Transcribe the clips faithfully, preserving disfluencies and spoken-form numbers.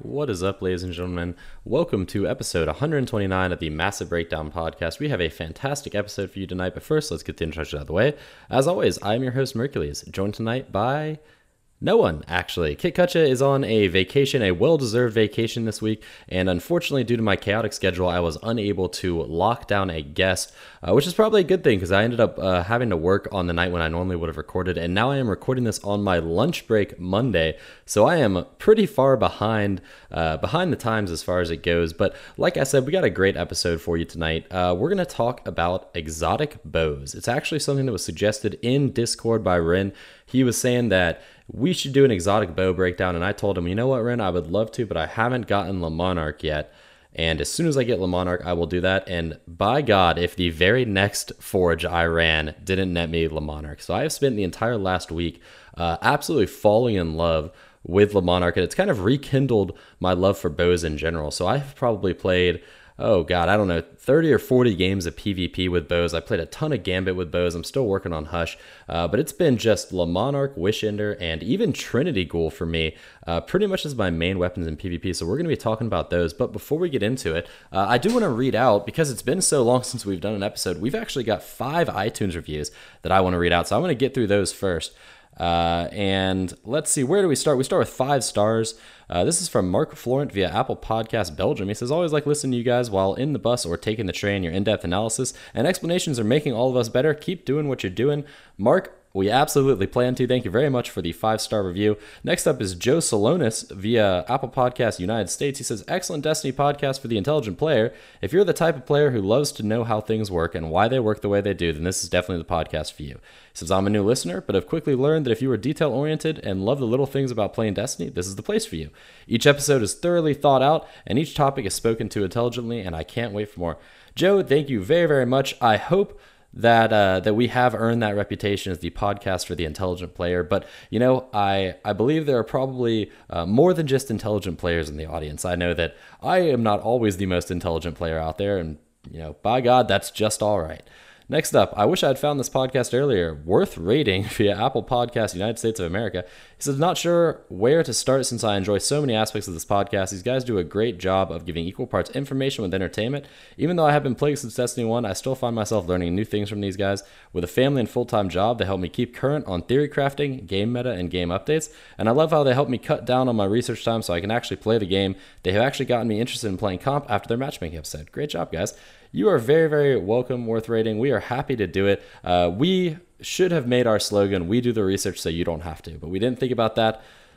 What is up, ladies and gentlemen? Welcome to episode one hundred twenty-nine of the Massive Breakdown Podcast. We have a fantastic episode for you tonight, but first, let's get the introduction out of the way. As always, I am your host, Mercules, joined tonight by no one, actually. Kit Kutcha is on a vacation, a well-deserved vacation this week, and unfortunately, due to my chaotic schedule, I was unable to lock down a guest, uh, which is probably a good thing, because I ended up uh, having to work on the night when I normally would have recorded, and now I am recording this on my lunch break Monday, so I am pretty far behind uh, behind the times as far as it goes, but like I said, we got a great episode for you tonight. Uh, we're going to talk about exotic bows. It's actually something that was suggested in Discord by Ren. He was saying that we should do an exotic bow breakdown, and I told him, you know what, Ren, I would love to, but I haven't gotten Le Monarch yet, and as soon as I get Le Monarch, I will do that, and by God, if the very next forge I ran didn't net me Le Monarch. So I have spent the entire last week uh, absolutely falling in love with Le Monarch, and it's kind of rekindled my love for bows in general. So I've probably played, oh God, I don't know, thirty or forty games of PvP with bows. I played a ton of Gambit with bows. I'm still working on Hush, uh, but it's been just Le Monarch, Wishender, and even Trinity Ghoul for me, uh, pretty much as my main weapons in PvP. So we're going to be talking about those. But before we get into it, uh, I do want to read out, because it's been so long since we've done an episode, we've actually got five iTunes reviews that I want to read out. So I'm going to get through those first. Uh, and let's see, where do we start? We start with five stars. Uh, this is from Mark Florent via Apple Podcast Belgium. He says, always like listening to you guys while in the bus or taking the train. Your in-depth analysis and explanations are making all of us better. Keep doing what you're doing. Mark, we absolutely plan to. Thank you very much for the five-star review. Next up is Joe Salonis via Apple Podcast United States. He says, excellent Destiny podcast for the intelligent player. If you're the type of player who loves to know how things work and why they work the way they do, then this is definitely the podcast for you. He says, I'm a new listener, but have quickly learned that if you are detail-oriented and love the little things about playing Destiny, this is the place for you. Each episode is thoroughly thought out, and each topic is spoken to intelligently, and I can't wait for more. Joe, thank you very, very much. I hope that uh, that we have earned that reputation as the podcast for the intelligent player. But, you know, I, I believe there are probably uh, more than just intelligent players in the audience. I know that I am not always the most intelligent player out there, and, you know, by God, that's just all right. Next up, I wish I had found this podcast earlier. Worth rating via Apple Podcast United States of America. He says, not sure where to start since I enjoy so many aspects of this podcast. These guys do a great job of giving equal parts information with entertainment. Even though I have been playing since Destiny one, I still find myself learning new things from these guys. With a family and full-time job, they help me keep current on theory crafting, game meta, and game updates. And I love how they help me cut down on my research time so I can actually play the game. They have actually gotten me interested in playing comp after their matchmaking episode. Great job, guys. You are very, very welcome, Worth rating. We are happy to do it. Uh, we should have made our slogan, we do the research so you don't have to, but we didn't think about that.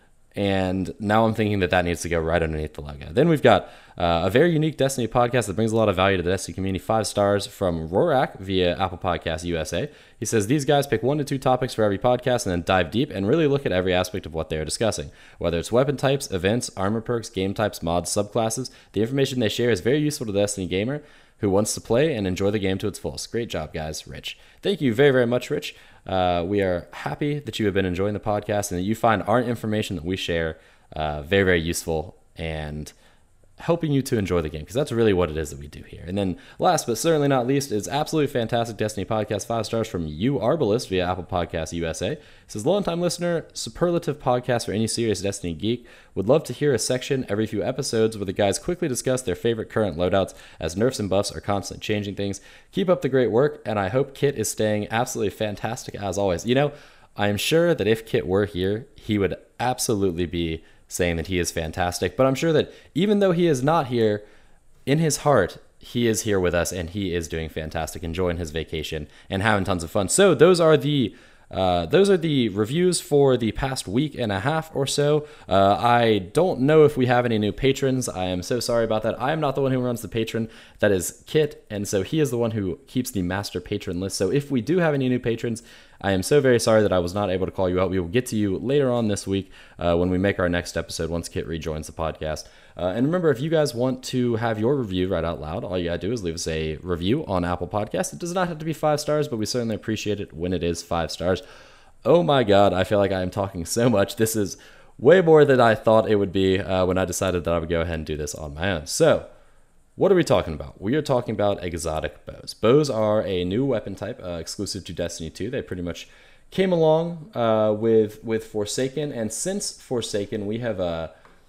And now I'm thinking that that needs to go right underneath the logo. Then we've got uh, a very unique Destiny podcast that brings a lot of value to the Destiny community. Five stars from Rorak via Apple Podcasts U S A. He says, these guys pick one to two topics for every podcast and then dive deep and really look at every aspect of what they are discussing. Whether it's weapon types, events, armor perks, game types, mods, subclasses, the information they share is very useful to the Destiny gamer who wants to play and enjoy the game to its fullest. Great job, guys. Rich. Thank you very, very much, Rich. Uh, we are happy that you have been enjoying the podcast and that you find our information that we share uh, very, very useful and helping you to enjoy the game, because that's really what it is that we do here. And then last but certainly not least is absolutely fantastic Destiny podcast, five stars from You Arbalist via Apple Podcasts U S A. It says, long-time listener, superlative podcast for any serious Destiny geek. Would love to hear a section every few episodes where the guys quickly discuss their favorite current loadouts, as nerfs and buffs are constantly changing things. Keep up the great work, and I hope Kit is staying absolutely fantastic as always. You know, I'm sure that if Kit were here, he would absolutely be saying that he is fantastic, but I'm sure that even though he is not here, in his heart, he is here with us and he is doing fantastic, enjoying his vacation and having tons of fun. So those are the Uh, those are the reviews for the past week and a half or so. Uh, I don't know if we have any new patrons. I am so sorry about that. I am not the one who runs the patron. That is Kit, and so he is the one who keeps the master patron list. So if we do have any new patrons, I am so very sorry that I was not able to call you out. We will get to you later on this week uh, when we make our next episode once Kit rejoins the podcast. Uh, and remember, if you guys want to have your review read out loud, all you gotta do is leave us a review on Apple Podcasts. It does not have to be five stars, but we certainly appreciate it when it is five stars. Oh my God, I feel like I am talking so much. This is way more than I thought it would be uh, when I decided that I would go ahead and do this on my own. So, what are we talking about? We are talking about exotic bows. Bows are a new weapon type uh, exclusive to Destiny two. They pretty much came along uh, with with Forsaken, and since Forsaken, we have uh,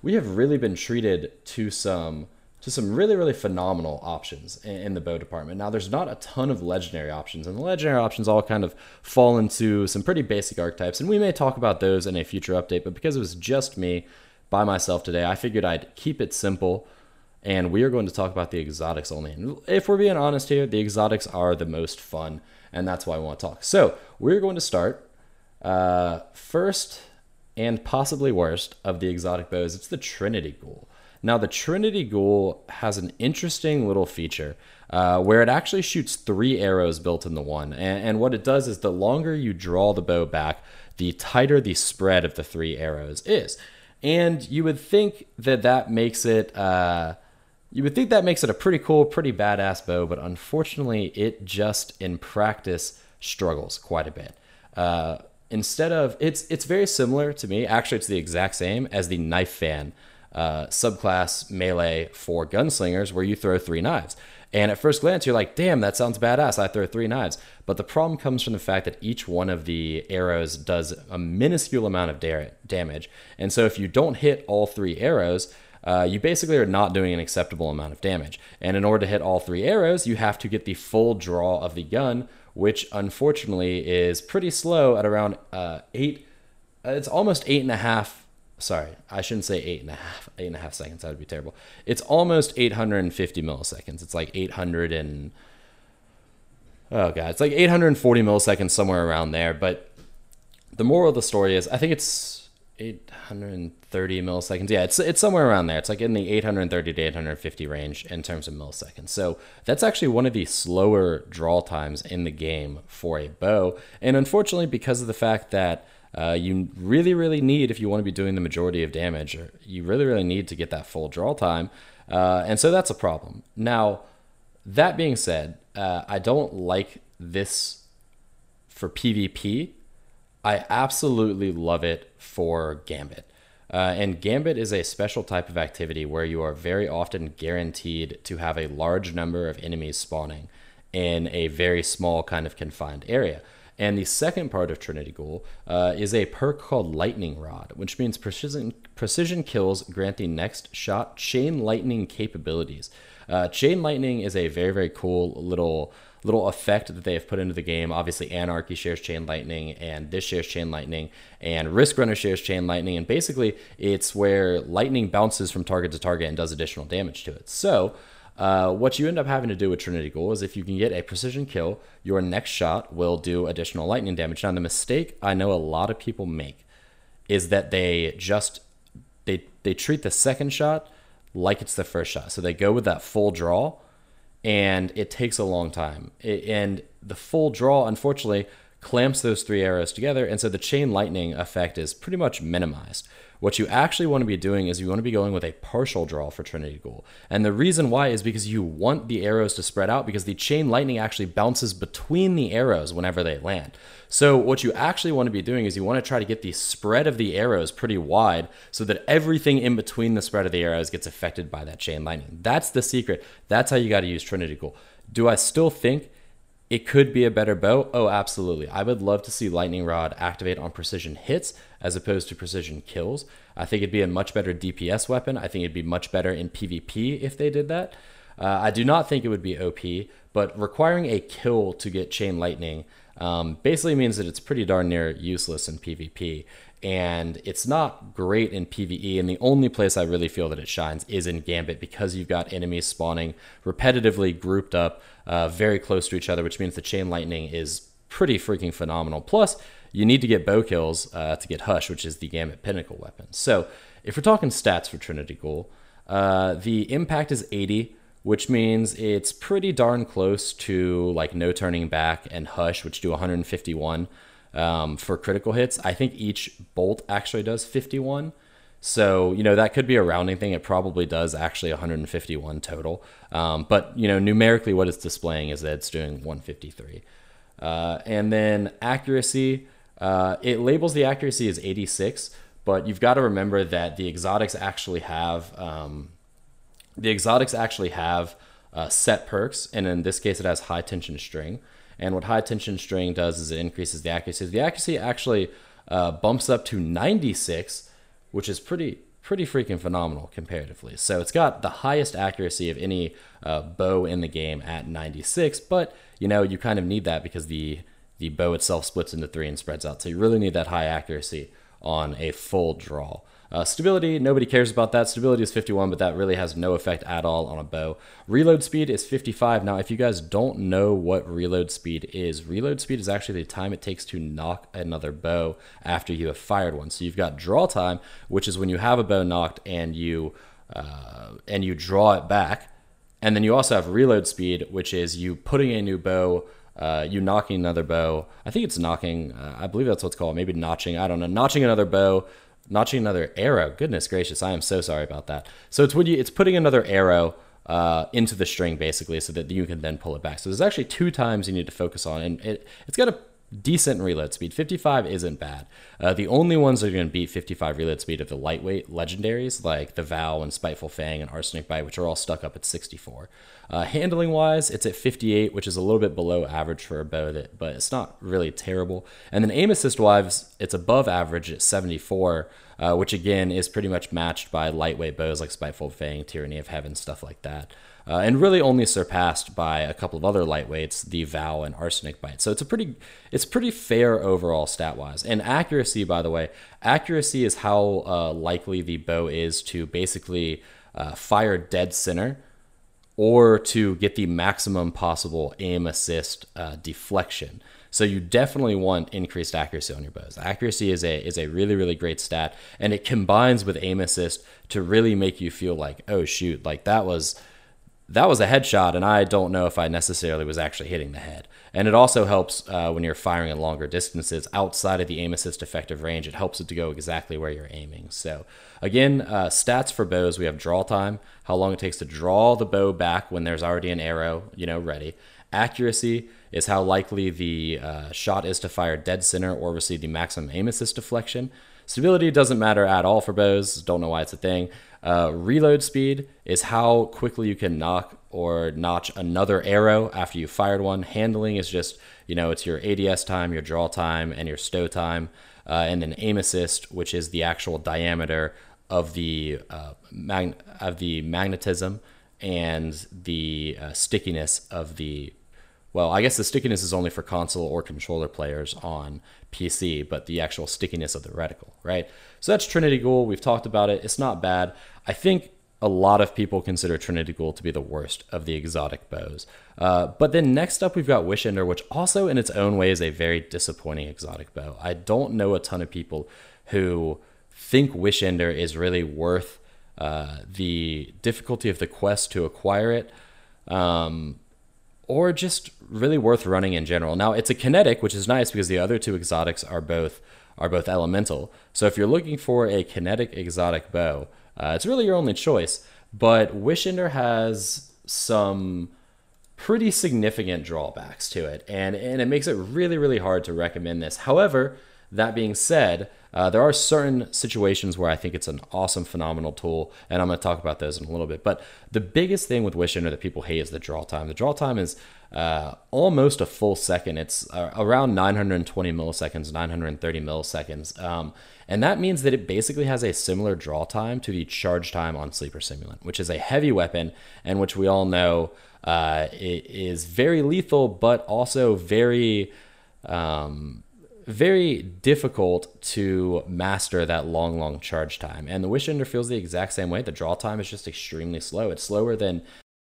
we have really been treated to some to some really, really phenomenal options in, in the bow department. Now, there's not a ton of legendary options, and the legendary options all kind of fall into some pretty basic archetypes, and we may talk about those in a future update, but because it was just me by myself today, I figured I'd keep it simple, and we are going to talk about the exotics only. And if we're being honest here, the exotics are the most fun, and that's why I want to talk. So we're going to start uh, first and possibly worst of the exotic bows. It's the Trinity Ghoul. Now, the Trinity Ghoul has an interesting little feature uh, where it actually shoots three arrows built into one. And, and what it does is the longer you draw the bow back, the tighter the spread of the three arrows is. And you would think that that makes it, uh, you would think that makes it a pretty cool, pretty badass bow, but unfortunately, it just in practice struggles quite a bit. Uh, instead of, it's it's very similar to me. Actually, it's the exact same as the Knife Fan Uh, subclass melee for gunslingers, where you throw three knives. And at first glance, you're like, damn, that sounds badass. I throw three knives. But the problem comes from the fact that each one of the arrows does a minuscule amount of da- damage. And so if you don't hit all three arrows, uh, you basically are not doing an acceptable amount of damage. And in order to hit all three arrows, you have to get the full draw of the gun, which unfortunately is pretty slow at around uh, eight. Uh, it's almost eight and a half. Sorry, I shouldn't say eight and a half, eight and a half seconds. That would be terrible. It's almost eight hundred fifty milliseconds. It's like eight hundred and, oh God, it's like eight hundred forty milliseconds, somewhere around there. But the moral of the story is, I think it's eight hundred thirty milliseconds. Yeah, it's it's somewhere around there. It's like in the eight hundred thirty to eight hundred fifty range in terms of milliseconds. So that's actually one of the slower draw times in the game for a bow. And unfortunately, because of the fact that Uh, you really, really need, if you want to be doing the majority of damage, or you really, really need to get that full draw time. Uh, and so that's a problem. Now, that being said, uh, I don't like this for PvP. I absolutely love it for Gambit. Uh, and Gambit is a special type of activity where you are very often guaranteed to have a large number of enemies spawning in a very small kind of confined area. And the second part of Trinity Ghoul uh, is a perk called Lightning Rod, which means precision precision kills grant the next shot chain lightning capabilities. Uh, chain lightning is a very, very cool little little effect that they have put into the game. Obviously, Anarchy shares chain lightning, and this shares chain lightning, and Risk Runner shares chain lightning. And basically, it's where lightning bounces from target to target and does additional damage to it. So Uh, what you end up having to do with Trinity Ghoul is if you can get a precision kill, your next shot will do additional lightning damage. Now, the mistake I know a lot of people make is that they just, they, they treat the second shot like it's the first shot. So they go with that full draw, and it takes a long time. It, and the full draw, unfortunately, clamps those three arrows together, and so the chain lightning effect is pretty much minimized. What you actually want to be doing is you want to be going with a partial draw for Trinity Ghoul. And the reason why is because you want the arrows to spread out, because the chain lightning actually bounces between the arrows whenever they land. So what you actually want to be doing is you want to try to get the spread of the arrows pretty wide so that everything in between the spread of the arrows gets affected by that chain lightning. That's the secret. That's how you got to use Trinity Ghoul. Do I still think it could be a better bow? Oh, absolutely. I would love to see Lightning Rod activate on precision hits as opposed to precision kills. I think it'd be a much better D P S weapon. I think it'd be much better in PvP if they did that. Uh, I do not think it would be O P, but requiring a kill to get Chain Lightning um, basically means that it's pretty darn near useless in PvP. And it's not great in PvE, and the only place I really feel that it shines is in Gambit, because you've got enemies spawning repetitively grouped up uh, very close to each other, which means the Chain Lightning is pretty freaking phenomenal. Plus, you need to get bow kills uh, to get Hush, which is the Gambit Pinnacle weapon. So if we're talking stats for Trinity Ghoul, uh, the impact is eighty, which means it's pretty darn close to like No Turning Back and Hush, which do one hundred fifty-one. Um, for critical hits. I think each bolt actually does fifty-one. So, you know, that could be a rounding thing. It probably does actually one hundred fifty-one total. Um, but, you know, numerically what it's displaying is that it's doing one hundred fifty-three. Uh, and then accuracy, uh, it labels the accuracy as eighty-six, but you've got to remember that the exotics actually have, um, the exotics actually have uh, set perks. And in this case, it has high tension string. And what high tension string does is it increases the accuracy. The accuracy actually uh, bumps up to ninety-six, which is pretty pretty freaking phenomenal comparatively. So it's got the highest accuracy of any uh, bow in the game at ninety-six, but you know, you kind of need that because the the bow itself splits into three and spreads out. So you really need that high accuracy on a full draw. Uh, stability, nobody cares about that. Stability is fifty-one, but that really has no effect at all on a bow. Reload speed is fifty-five. Now, if you guys don't know what reload speed is, reload speed is actually the time it takes to knock another bow after you have fired one. So you've got draw time, which is when you have a bow knocked and you uh, and you draw it back. And then you also have reload speed, which is you putting a new bow, uh, you knocking another bow. I think it's knocking. Uh, I believe that's what's called. Maybe notching. I don't know. Notching another bow. Notching another arrow. Goodness gracious, I am so sorry about that. So it's when you, it's putting another arrow uh, into the string basically, so that you can then pull it back. So there's actually two times you need to focus on, and it it's got a decent reload speed. fifty-five isn't bad. Uh, the only ones that are going to beat fifty-five reload speed are the lightweight legendaries like the Vow and Spiteful Fang and Arsenic Bite, which are all stuck up at sixty-four. Uh, handling wise, it's at fifty-eight, which is a little bit below average for a bow, that, but it's not really terrible. And then aim assist wise, it's above average at seventy-four, uh, which again is pretty much matched by lightweight bows like Spiteful Fang, Tyranny of Heaven, stuff like that. Uh, and really only surpassed by a couple of other lightweights, the Vow and Arsenic Bite. So it's a pretty, it's pretty fair overall stat-wise. And accuracy, by the way, accuracy is how uh, likely the bow is to basically uh, fire dead center, or to get the maximum possible aim assist uh, deflection. So you definitely want increased accuracy on your bows. Accuracy is a is a really, really great stat, and it combines with aim assist to really make you feel like, oh shoot, like that was that was a headshot, and I don't know if I necessarily was actually hitting the head. And it also helps uh, when you're firing at longer distances outside of the aim assist effective range. It helps it to go exactly where you're aiming. So again, uh, stats for bows, we have draw time, how long it takes to draw the bow back when there's already an arrow, you know, ready. Accuracy is how likely the uh, shot is to fire dead center or receive the maximum aim assist deflection. Stability doesn't matter at all for bows. Don't know why it's a thing. Uh, reload speed is how quickly you can knock or notch another arrow after you fired one. Handling is just, you know, it's your A D S time, your draw time, and your stow time. Uh, and then aim assist, which is the actual diameter of the uh, mag- of the magnetism and the uh, stickiness of the, well, I guess the stickiness is only for console or controller players on P C, but the actual stickiness of the reticle, right? So that's Trinity Ghoul. We've talked about it. It's not bad. I think a lot of people consider Trinity Ghoul to be the worst of the exotic bows. Uh, but then next up, we've got Wish Ender, which also in its own way is a very disappointing exotic bow. I don't know a ton of people who think Wish Ender is really worth uh, the difficulty of the quest to acquire it, um, or just really worth running in general. Now, it's a kinetic, which is nice because the other two exotics are both are both elemental. So if you're looking for a kinetic exotic bow, uh, it's really your only choice. But Wish Ender has some pretty significant drawbacks to it, and, and it makes it really, really hard to recommend this. However, that being said, uh, there are certain situations where I think it's an awesome, phenomenal tool, and I'm going to talk about those in a little bit. But the biggest thing with Wish Ender that people hate is the draw time. The draw time is uh, almost a full second. It's uh, around nine hundred twenty milliseconds, nine hundred thirty milliseconds. Um, and that means that it basically has a similar draw time to the charge time on Sleeper Simulant, which is a heavy weapon, and which we all know uh, it is very lethal, but also very... Um, very difficult to master that long, long charge time. And the Wish Ender feels the exact same way. The draw time is just extremely slow. It's slower than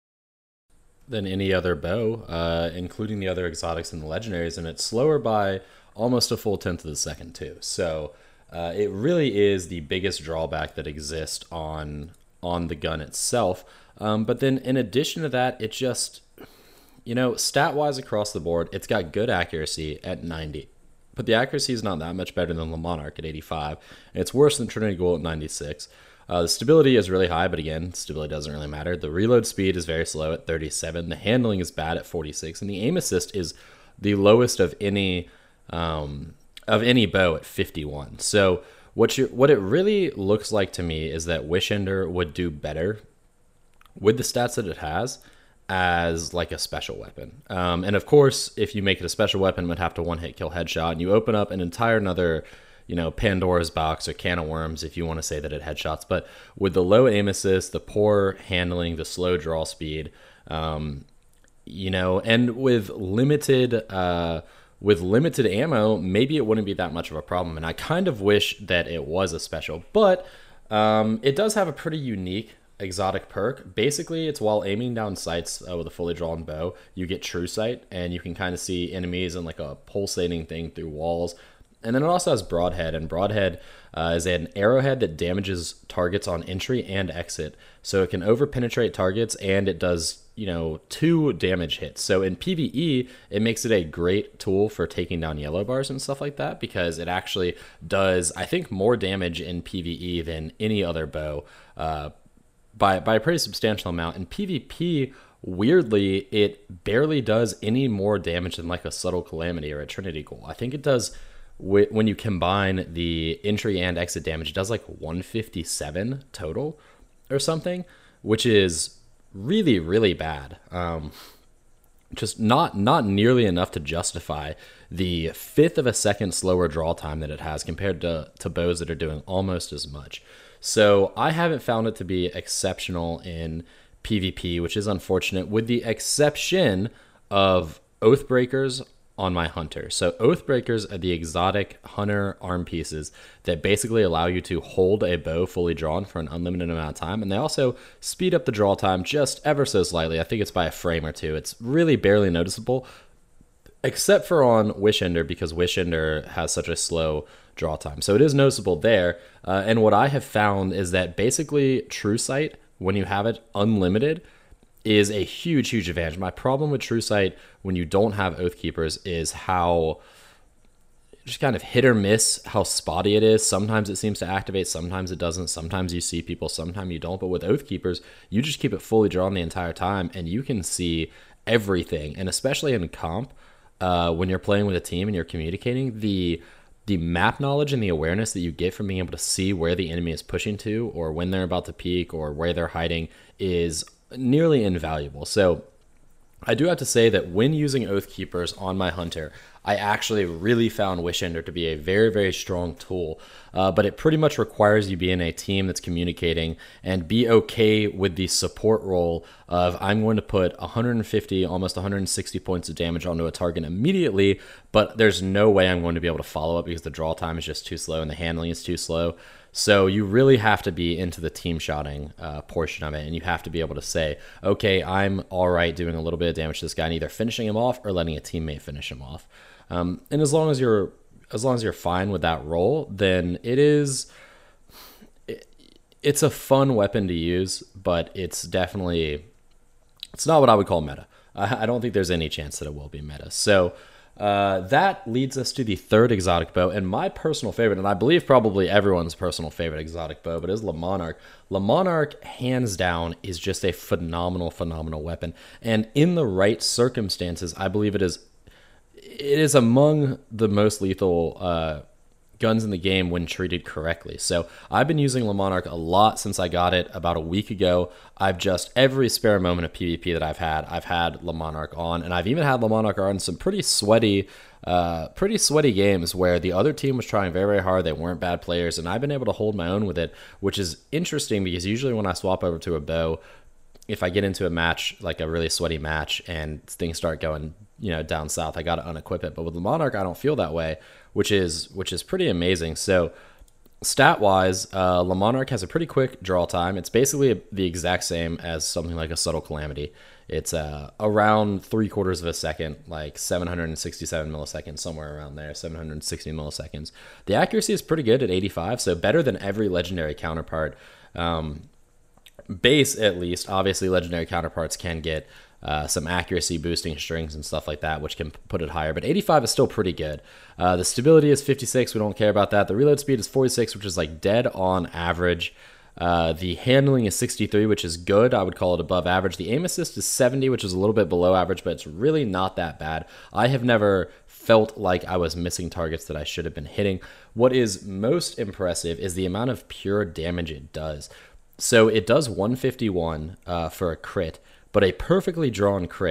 than any other bow, uh, including the other exotics and the legendaries, and it's slower by almost a full tenth of the second too. So uh, it really is the biggest drawback that exists on on the gun itself. Um, but then in addition to that, it just, you know, stat-wise across the board, it's got good accuracy at ninety. But the accuracy is not that much better than the Monarch at eighty-five. And it's worse than Trinity Ghoul at ninety-six. Uh, the stability is really high, but again, stability doesn't really matter. The reload speed is very slow at thirty-seven. The handling is bad at forty-six. And the aim assist is the lowest of any um, of any bow at fifty-one. So what you what it really looks like to me is that Wish Ender would do better with the stats that it has as like a special weapon. Um, and of course, if you make it a special weapon, it would have to one hit kill headshot, and you open up an entire another, you know, Pandora's box or can of worms if you want to say that it headshots. But with the low aim assist, the poor handling, the slow draw speed, um, you know, and with limited uh, with limited ammo, maybe it wouldn't be that much of a problem. And I kind of wish that it was a special, but um, it does have a pretty unique exotic perk. Basically, it's while aiming down sights uh, with a fully drawn bow, you get true sight, and you can kind of see enemies in like a pulsating thing through walls. And then it also has broadhead, and broadhead uh, is an arrowhead that damages targets on entry and exit. So it can over penetrate targets, and it does, you know, two damage hits. So in PvE, it makes it a great tool for taking down yellow bars and stuff like that, because it actually does, I think, more damage in PvE than any other bow uh, by, by a pretty substantial amount. In PvP, weirdly, it barely does any more damage than like a Subtle Calamity or a Trinity Ghoul. I think it does, when you combine the entry and exit damage, it does like one fifty-seven total or something, which is really, really bad. Um, just not not nearly enough to justify the fifth of a second slower draw time that it has compared to, to bows that are doing almost as much. So I haven't found it to be exceptional in PvP, which is unfortunate, with the exception of Oathbreakers on my hunter. So Oathbreakers are the exotic hunter arm pieces that basically allow you to hold a bow fully drawn for an unlimited amount of time, and they also speed up the draw time just ever so slightly. I think it's by a frame or two. It's really barely noticeable, except for on Wishender, because Wishender has such a slow draw time. So it is noticeable there, uh, and what I have found is that basically True Sight, when you have it unlimited, is a huge, huge advantage. My problem with True Sight when you don't have Oathkeepers is how just kind of hit or miss, how spotty it is. Sometimes it seems to activate, sometimes it doesn't. Sometimes you see people, sometimes you don't. But with Oathkeepers, you just keep it fully drawn the entire time, and you can see everything. And especially in comp, uh, when you're playing with a team and you're communicating, the the map knowledge and the awareness that you get from being able to see where the enemy is pushing to, or when they're about to peek, or where they're hiding, is nearly invaluable. So I do have to say that when using Oathkeepers on my hunter, I actually really found Wishender to be a very, very strong tool, uh, but it pretty much requires you be in a team that's communicating and be okay with the support role of, I'm going to put one hundred fifty, almost one hundred sixty points of damage onto a target immediately, but there's no way I'm going to be able to follow up because the draw time is just too slow and the handling is too slow. So you really have to be into the team shotting uh, portion of it, and you have to be able to say, okay, I'm all right doing a little bit of damage to this guy and either finishing him off or letting a teammate finish him off. Um, and as long as you're as long as you're fine with that role, then it is it, it's a fun weapon to use, but it's definitely it's not what I would call meta. I, I don't think there's any chance that it will be meta. So Uh, that leads us to the third exotic bow, and my personal favorite, and I believe probably everyone's personal favorite exotic bow, but is Le Monarque. Le Monarque, hands down, is just a phenomenal, phenomenal weapon. And in the right circumstances, I believe it is it is among the most lethal uh, guns in the game when treated correctly. So I've been using Le Monarque a lot since I got it about a week ago. I've just, every spare moment of PvP that I've had, I've had Le Monarque on, and I've even had Le Monarque on some pretty sweaty, uh, pretty sweaty games where the other team was trying very, very hard. They weren't bad players, and I've been able to hold my own with it, which is interesting because usually when I swap over to a bow, if I get into a match, like a really sweaty match, and things start going, you know, down south, I got to unequip it. But with the Monarque, I don't feel that way, which is which is pretty amazing. So stat-wise, uh, Le Monarque has a pretty quick draw time. It's basically the exact same as something like a Subtle Calamity. It's uh, around three quarters of a second, like seven hundred sixty-seven milliseconds, somewhere around there, seven hundred sixty milliseconds. The accuracy is pretty good at eighty-five, so better than every legendary counterpart. Um, base, at least. Obviously, legendary counterparts can get uh, some accuracy boosting strings and stuff like that, which can put it higher, but eighty-five is still pretty good. Uh, the stability is fifty-six. We don't care about that. The reload speed is forty-six, which is like dead on average. Uh, the handling is sixty-three, which is good. I would call it above average. The aim assist is seventy, which is a little bit below average, but it's really not that bad. I have never felt like I was missing targets that I should have been hitting. What is most impressive is the amount of pure damage it does. So it does one fifty-one uh, for a crit, but a perfectly drawn crit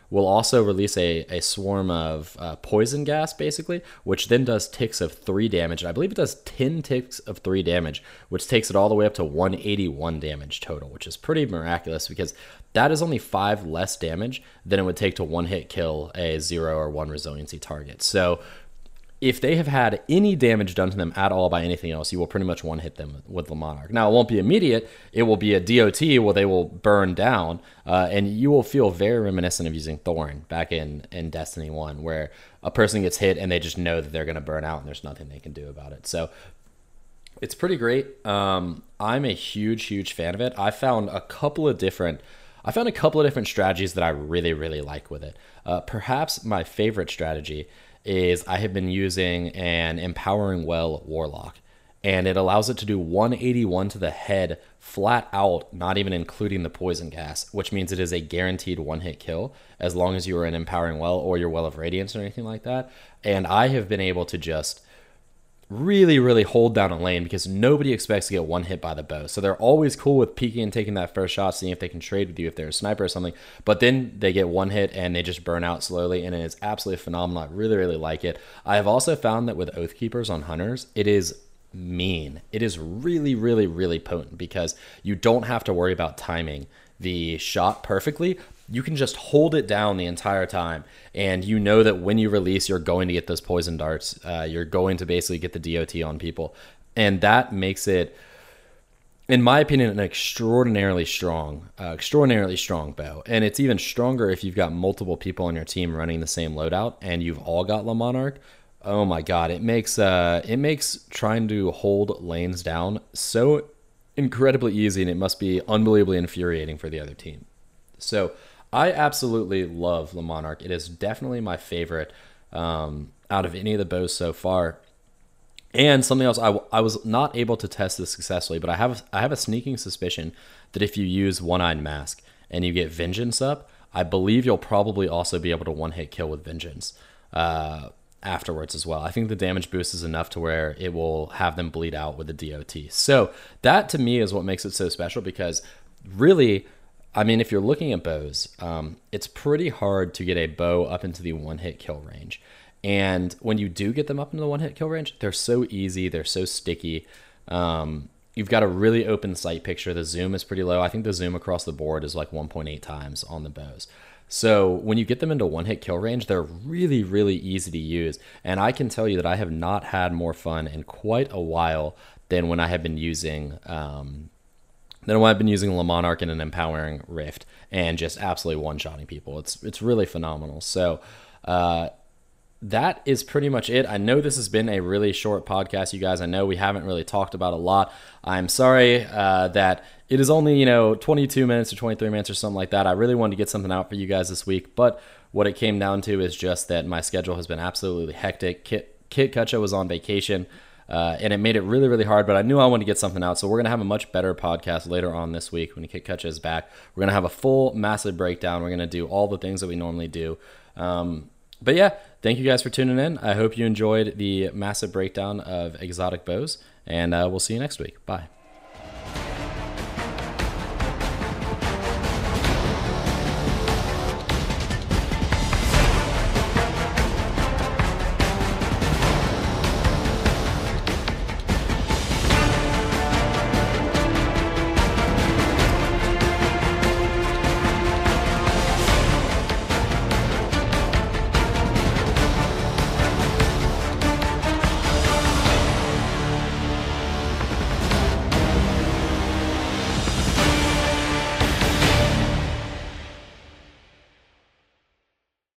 will also release a, a swarm of uh, poison gas, basically, which then does ticks of three damage. And I believe it does ten ticks of three damage, which takes it all the way up to one eighty-one damage total, which is pretty miraculous because that is only five less damage than it would take to one-hit kill a zero or one resiliency target. So if they have had any damage done to them at all by anything else, you will pretty much one-hit them with the Monarch. Now, it won't be immediate. It will be a D O T where they will burn down, uh, and you will feel very reminiscent of using Thorn back in, in Destiny one, where a person gets hit and they just know that they're going to burn out and there's nothing they can do about it. So it's pretty great. Um, I'm a huge, huge fan of it. I found a couple of different... I found a couple of different strategies that I really, really like with it. Uh, perhaps my favorite strategy is I have been using an Empowering Well Warlock, and it allows it to do one eighty-one to the head flat out, not even including the poison gas, which means it is a guaranteed one-hit kill as long as you are an Empowering Well or your Well of Radiance or anything like that. And I have been able to just really, really hold down a lane because nobody expects to get one hit by the bow. So they're always cool with peeking and taking that first shot, seeing if they can trade with you if they're a sniper or something. But then they get one hit and they just burn out slowly, and it's absolutely phenomenal. I really, really like it. I have also found that with Oathkeepers on Hunters, it is mean. It is really, really, really potent because you don't have to worry about timing the shot perfectly. You can just hold it down the entire time, and you know that when you release, you're going to get those poison darts. Uh, you're going to basically get the D O T on people, and that makes it, in my opinion, an extraordinarily strong, uh, extraordinarily strong bow. And it's even stronger if you've got multiple people on your team running the same loadout, and you've all got Le Monarch. Oh my God, it makes uh, it makes trying to hold lanes down so incredibly easy, and it must be unbelievably infuriating for the other team. So I absolutely love Le Monarch. It is definitely my favorite um, out of any of the bows so far. And something else, I, w- I was not able to test this successfully, but I have I have a sneaking suspicion that if you use One-Eyed Mask and you get Vengeance up, I believe you'll probably also be able to one-hit kill with Vengeance uh, afterwards as well. I think the damage boost is enough to where it will have them bleed out with the D O T. So that to me is what makes it so special, because really, I mean, if you're looking at bows, um, it's pretty hard to get a bow up into the one-hit kill range. And when you do get them up into the one-hit kill range, they're so easy, they're so sticky. Um, you've got a really open sight picture. The zoom is pretty low. I think the zoom across the board is like one point eight times on the bows. So when you get them into one-hit kill range, they're really, really easy to use. And I can tell you that I have not had more fun in quite a while than when I have been using... Um, Then I've been using Le Monarch in an Empowering Rift and just absolutely one-shotting people. It's it's really phenomenal. So uh, that is pretty much it. I know this has been a really short podcast, you guys. I know we haven't really talked about a lot. I'm sorry uh, that it is only, you know, twenty-two minutes or twenty-three minutes or something like that. I really wanted to get something out for you guys this week, but what it came down to is just that my schedule has been absolutely hectic. Kit, Kit Kutcha was on vacation. Uh, and it made it really, really hard, but I knew I wanted to get something out. So we're going to have a much better podcast later on this week when Kit Kutcha is back. We're going to have a full, massive breakdown. We're going to do all the things that we normally do. Um, but yeah, thank you guys for tuning in. I hope you enjoyed the massive breakdown of exotic bows, and uh, we'll see you next week. Bye.